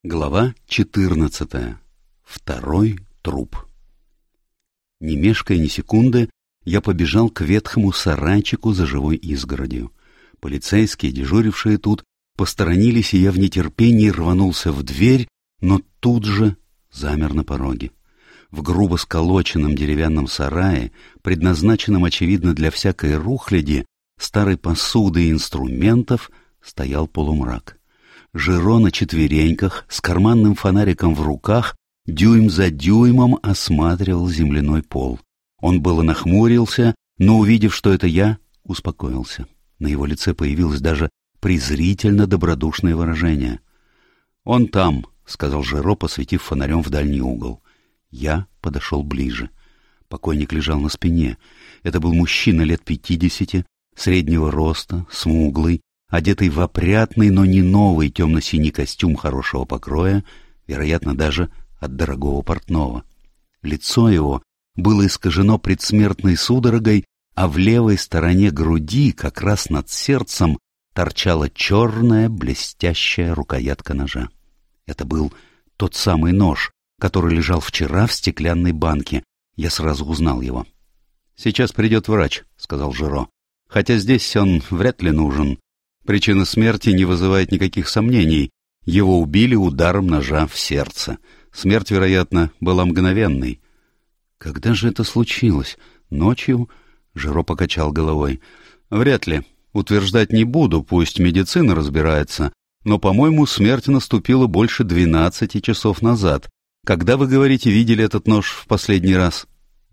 Глава 14. Второй труп. Не мешкая ни секунды, я побежал к ветхому сарайчику за живой изгородью. Полицейские, дежурившие тут, посторонились, и я в нетерпении рванулся в дверь, но тут же замер на пороге. В грубо сколоченном деревянном сарае, предназначенном, очевидно, для всякой рухляди, старой посуды и инструментов, стоял полумрак. Жиро на четвереньках, с карманным фонариком в руках, дюйм за дюймом осматривал земляной пол. Он было нахмурился, но, увидев, что это я, успокоился. На его лице появилось даже презрительно-добродушное выражение. «Он там», — сказал Жиро, посветив фонарем в дальний угол. Я подошел ближе. Покойник лежал на спине. Это был мужчина лет 50, среднего роста, смуглый, одетый в опрятный, но не новый темно-синий костюм хорошего покроя, вероятно, даже от дорогого портного. Лицо его было искажено предсмертной судорогой, а в левой стороне груди, как раз над сердцем, торчала черная блестящая рукоятка ножа. Это был тот самый нож, который лежал вчера в стеклянной банке. Я сразу узнал его. «Сейчас придет врач», — сказал Жиро, — «хотя здесь он вряд ли нужен. Причина смерти не вызывает никаких сомнений. Его убили ударом ножа в сердце. Смерть, вероятно, была мгновенной». «Когда же это случилось? Ночью?» — Жиро покачал головой. «Вряд ли. Утверждать не буду, пусть медицина разбирается. Но, по-моему, смерть наступила больше 12 часов назад. Когда, вы говорите, видели этот нож в последний раз?»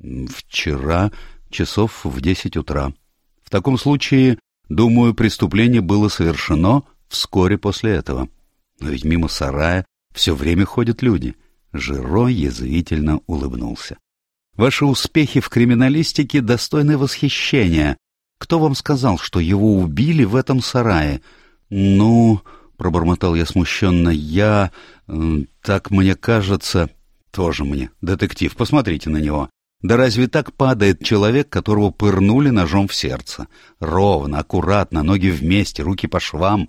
«Вчера, часов в 10 утра. В таком случае, думаю, преступление было совершено вскоре после этого. Но ведь мимо сарая все время ходят люди». Жиро язвительно улыбнулся. «Ваши успехи в криминалистике достойны восхищения. Кто вам сказал, что его убили в этом сарае?» «Ну...» — пробормотал я смущенно. Так мне кажется...» «Тоже мне, детектив, посмотрите на него. Да разве так падает человек, которого пырнули ножом в сердце? Ровно, аккуратно, ноги вместе, руки по швам.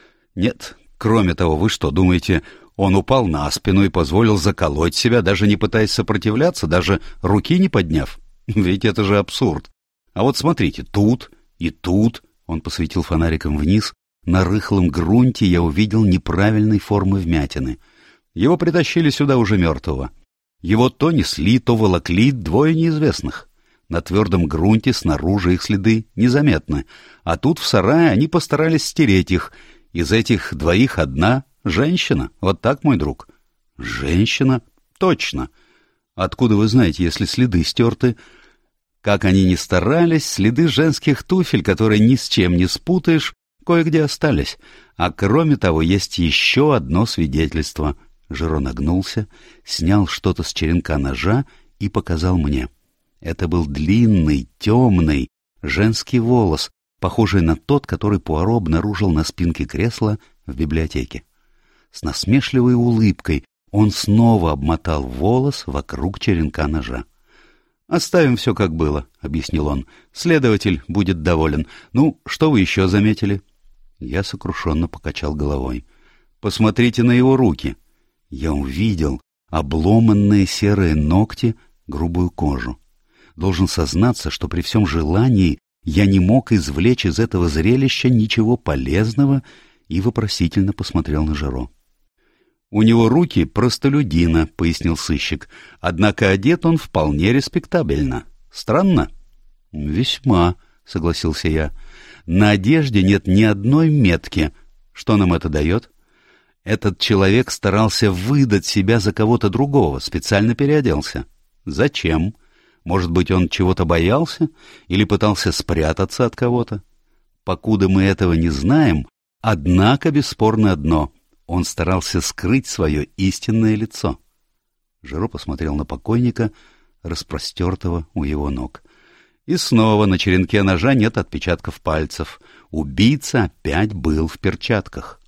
Нет, кроме того, вы что, думаете, он упал на спину и позволил заколоть себя, даже не пытаясь сопротивляться, даже руки не подняв? Ведь это же абсурд. А вот смотрите, тут и тут...» Он посветил фонариком вниз. На рыхлом грунте я увидел неправильной формы вмятины. Его притащили сюда уже мертвого. Его то несли, то волокли двое неизвестных. На твердом грунте снаружи их следы незаметны, а тут в сарае они постарались стереть их. Из этих двоих одна женщина. Вот так, мой друг. Женщина? Точно. Откуда вы знаете, если следы стерты? Как они ни старались, следы женских туфель, которые ни с чем не спутаешь, кое-где остались. А кроме того, есть еще одно свидетельство. Жиро нагнулся, снял что-то с черенка ножа и показал мне. Это был длинный, темный, женский волос, похожий на тот, который Пуаро обнаружил на спинке кресла в библиотеке. С насмешливой улыбкой он снова обмотал волос вокруг черенка ножа. «Оставим все как было», — объяснил он. «Следователь будет доволен. Ну, что вы еще заметили?» Я сокрушенно покачал головой. «Посмотрите на его руки». Я увидел обломанные серые ногти, грубую кожу. Должен сознаться, что при всем желании я не мог извлечь из этого зрелища ничего полезного и вопросительно посмотрел на Жиро. «У него руки простолюдина», — пояснил сыщик, — «однако одет он вполне респектабельно. Странно?» «Весьма», — согласился я. «На одежде нет ни одной метки. Что нам это дает?» Этот человек старался выдать себя за кого-то другого, специально переоделся. Зачем? Может быть, он чего-то боялся или пытался спрятаться от кого-то? Покуда мы этого не знаем, однако бесспорно одно — он старался скрыть свое истинное лицо. Жиро посмотрел на покойника, распростертого у его ног. И снова на черенке ножа нет отпечатков пальцев. Убийца опять был в перчатках.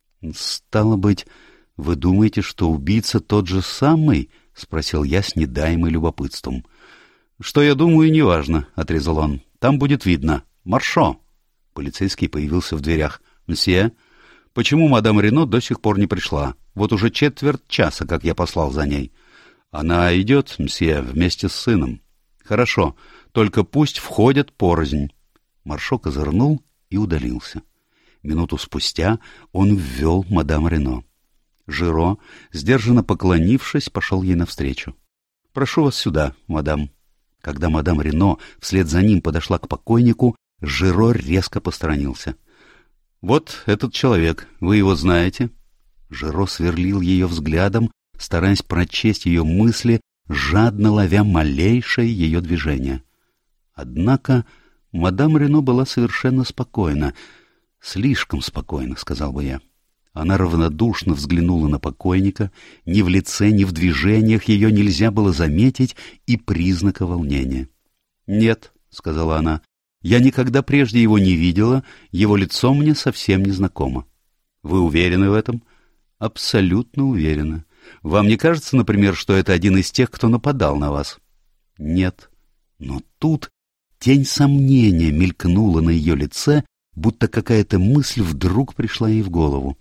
«Стало быть, вы думаете, что убийца тот же самый?» — спросил я с недаемым любопытством. «Что я думаю, неважно», — отрезал он. «Там будет видно. Маршо!» Полицейский появился в дверях. «Мсье?» Почему мадам Рено до сих пор не пришла? Вот уже четверть часа, как я послал за ней. Она идет, мсье, вместе с сыном. Хорошо, только пусть входят порознь. Маршо козырнул и удалился. Минуту спустя он ввел мадам Рено. Жиро, сдержанно поклонившись, пошел ей навстречу. — Прошу вас сюда, мадам. Когда мадам Рено вслед за ним подошла к покойнику, Жиро резко посторонился. — Вот этот человек, вы его знаете? Жиро сверлил ее взглядом, стараясь прочесть ее мысли, жадно ловя малейшее ее движение. Однако мадам Рено была совершенно спокойна. Слишком спокойна, сказал бы я. Она равнодушно взглянула на покойника, ни в лице, ни в движениях ее нельзя было заметить и признака волнения. — Нет, — сказала она, — я никогда прежде его не видела, его лицо мне совсем не знакомо. — Вы уверены в этом? — Абсолютно уверена. Вам не кажется, например, что это один из тех, кто нападал на вас? — Нет. Но тут тень сомнения мелькнула на ее лице, будто какая-то мысль вдруг пришла ей в голову.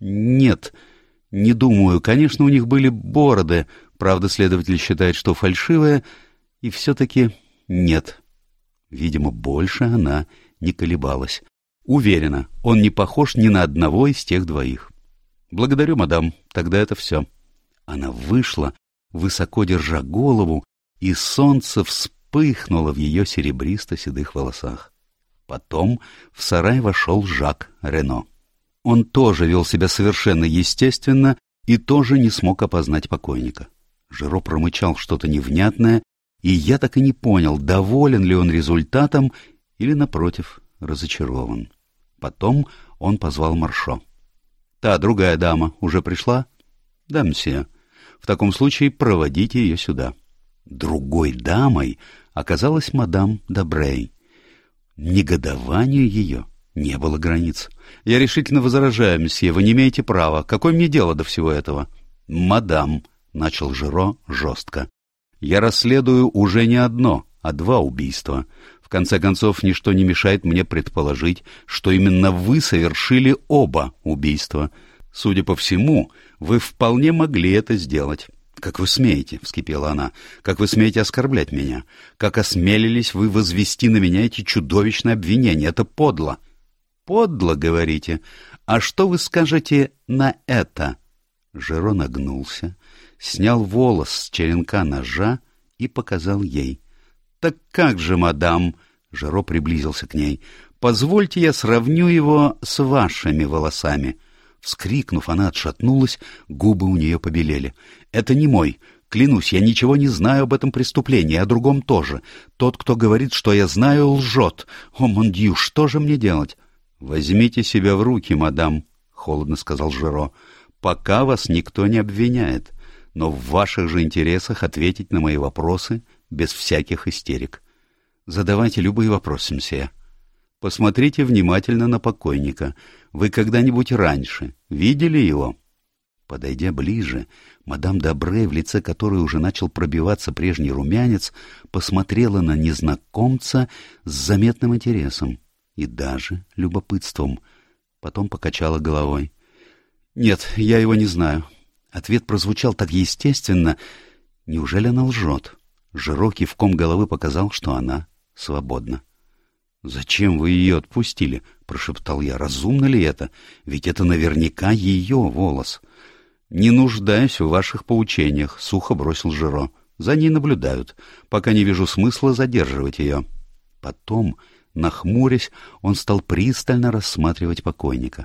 Нет, не думаю. Конечно, у них были бороды. Правда, следователь считает, что фальшивые. И все-таки нет. Видимо, больше она не колебалась. Уверена, он не похож ни на одного из тех двоих. Благодарю, мадам. Тогда это все. Она вышла, высоко держа голову, и солнце вспыхнуло в ее серебристо-седых волосах. Потом в сарай вошел Жак Рено. Он тоже вел себя совершенно естественно и тоже не смог опознать покойника. Жиро промычал что-то невнятное, и я так и не понял, доволен ли он результатом или, напротив, разочарован. Потом он позвал Маршо. — Та другая дама уже пришла? — Да, мсье. В таком случае проводите ее сюда. Другой дамой оказалась мадам Д'Абрей. Негодованию ее не было границ. — Я решительно возражаю, мсье, вы не имеете права. Какое мне дело до всего этого? — Мадам, — начал Жиро жестко, — я расследую уже не одно, а два убийства. В конце концов, ничто не мешает мне предположить, что именно вы совершили оба убийства. Судя по всему, вы вполне могли это сделать. — Как вы смеете, — вскипела она, — как вы смеете оскорблять меня? Как осмелились вы возвести на меня эти чудовищные обвинения? Это подло. — Подло, говорите? А что вы скажете на это? Жиро нагнулся, снял волос с черенка ножа и показал ей. — Так как же, мадам? Жиро приблизился к ней. — Позвольте я сравню его с вашими волосами. Вскрикнув, она отшатнулась, губы у нее побелели. — Это не мой. Клянусь, я ничего не знаю об этом преступлении, о другом тоже. Тот, кто говорит, что я знаю, лжет. О, мон дью, что же мне делать? — Возьмите себя в руки, мадам, — холодно сказал Жиро, — пока вас никто не обвиняет. Но в ваших же интересах ответить на мои вопросы без всяких истерик. Задавайте любые вопросы, мсье. Посмотрите внимательно на покойника. Вы когда-нибудь раньше видели его? Подойдя ближе, мадам Д'Абрей, в лице которой уже начал пробиваться прежний румянец, посмотрела на незнакомца с заметным интересом и даже любопытством. Потом покачала головой. — Нет, я его не знаю. Ответ прозвучал так естественно. Неужели она лжет? Жиро кивком головы показал, что она свободна. — Зачем вы ее отпустили? — прошептал я. — Разумно ли это? Ведь это наверняка ее волос. — Не нуждаюсь в ваших поучениях, — сухо бросил Жиро. — За ней наблюдают, пока не вижу смысла задерживать ее. Потом, нахмурясь, он стал пристально рассматривать покойника.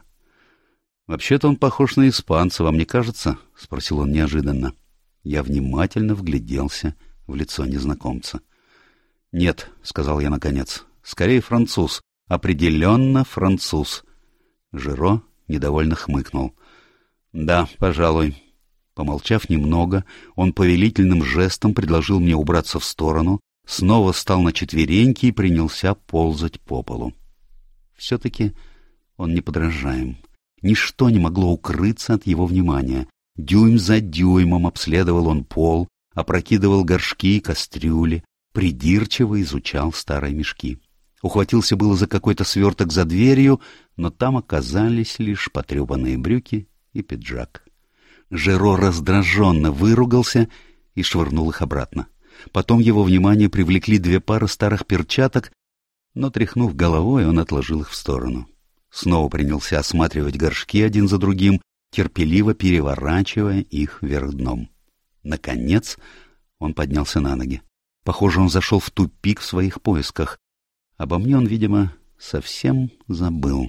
— Вообще-то он похож на испанца, вам не кажется? — спросил он неожиданно. Я внимательно вгляделся в лицо незнакомца. — Нет, — сказал я наконец, — скорее француз. Определенно француз. Жиро недовольно хмыкнул. — Да, пожалуй. Помолчав немного, он повелительным жестом предложил мне убраться в сторону, снова встал на четвереньки и принялся ползать по полу. Все-таки он неподражаем. Ничто не могло укрыться от его внимания. Дюйм за дюймом обследовал он пол, опрокидывал горшки и кастрюли, придирчиво изучал старые мешки. Ухватился было за какой-то сверток за дверью, но там оказались лишь потрепанные брюки и пиджак. Жиро раздраженно выругался и швырнул их обратно. Потом его внимание привлекли 2 пары старых перчаток, но, тряхнув головой, он отложил их в сторону. Снова принялся осматривать горшки один за другим, терпеливо переворачивая их вверх дном. Наконец он поднялся на ноги. Похоже, он зашел в тупик в своих поисках. Обо мне он, видимо, совсем забыл.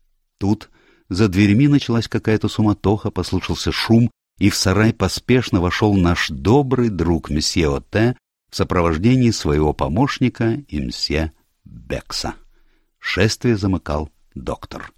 Тут за дверьми началась какая-то суматоха, послышался шум, и в сарай поспешно вошел наш добрый друг месье Оте в сопровождении своего помощника и месье Бекса. Шествие замыкал доктор.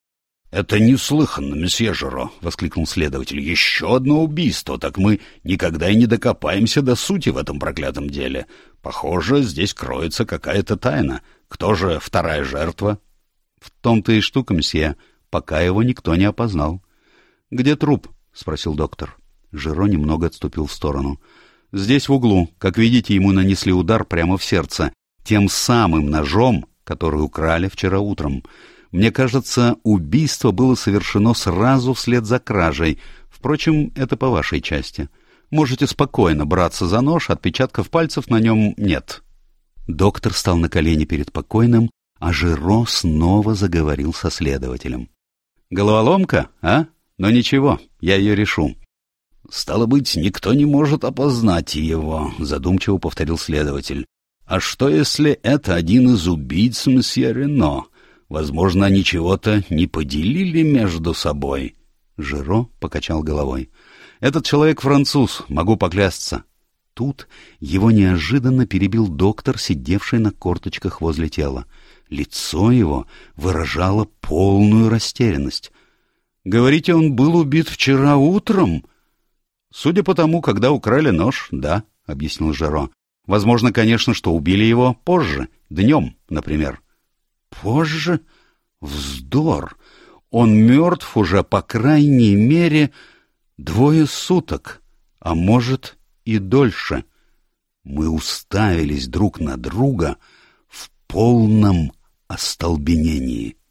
— Это неслыханно, месье Жиро! — воскликнул следователь. — Еще одно убийство, так мы никогда и не докопаемся до сути в этом проклятом деле. Похоже, здесь кроется какая-то тайна. Кто же вторая жертва? — В том-то и штука, месье, пока его никто не опознал. — Где труп? — спросил доктор. Жиро немного отступил в сторону. — Здесь в углу. Как видите, ему нанесли удар прямо в сердце. Тем самым ножом, который украли вчера утром. Мне кажется, убийство было совершено сразу вслед за кражей. Впрочем, это по вашей части. Можете спокойно браться за нож, отпечатков пальцев на нем нет. Доктор стал на колени перед покойным, а Жиро снова заговорил со следователем. — Головоломка, а? Но ничего, я ее решу. — Стало быть, никто не может опознать его, — задумчиво повторил следователь. — А что, если это один из убийц месье Рено? Возможно, они чего-то не поделили между собой. Жиро покачал головой. — Этот человек француз, могу поклясться. Тут его неожиданно перебил доктор, сидевший на корточках возле тела. Лицо его выражало полную растерянность. — Говорите, он был убит вчера утром? — Судя по тому, когда украли нож, да, — объяснил Жиро. — Возможно, конечно, что убили его позже, днем, например. — Позже? Вздор! Он мертв уже, по крайней мере, 2 суток, а может и дольше. Мы уставились друг на друга в полном остолбенении.